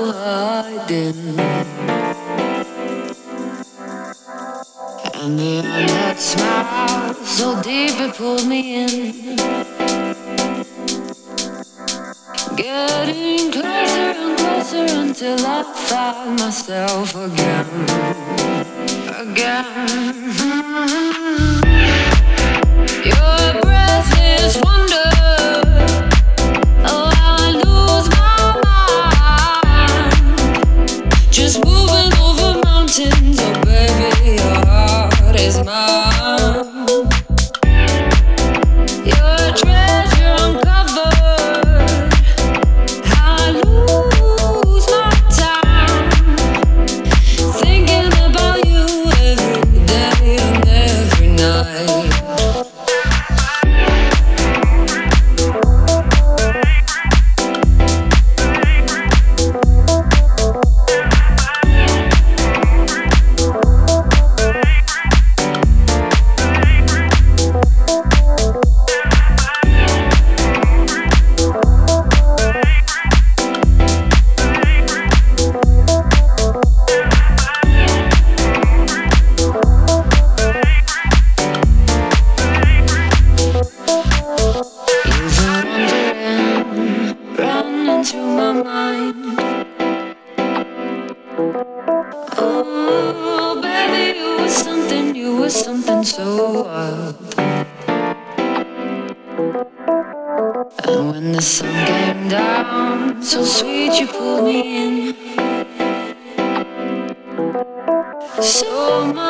hiding. And behind that smile, so deep it pulled me in. Getting closer and closer until I find myself again. Your breathless wonder. Oh, I lose my mind. Just moving over mountains. Oh, baby, your heart is mine. Your treasure uncovered. I lose my time. Thinking about you every day and every night. Something so wild. And when the sun came down, so sweet you pulled me in. So much